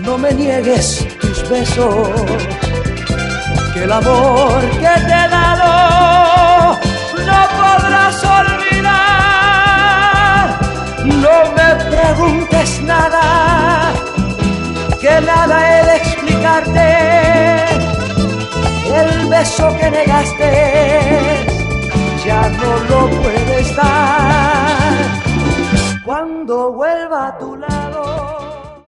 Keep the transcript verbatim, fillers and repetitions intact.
no me niegues tus besos, que el amor que te he dado no podrás olvidar. No me preguntes nada, que nada he de explicarte. El beso que negaste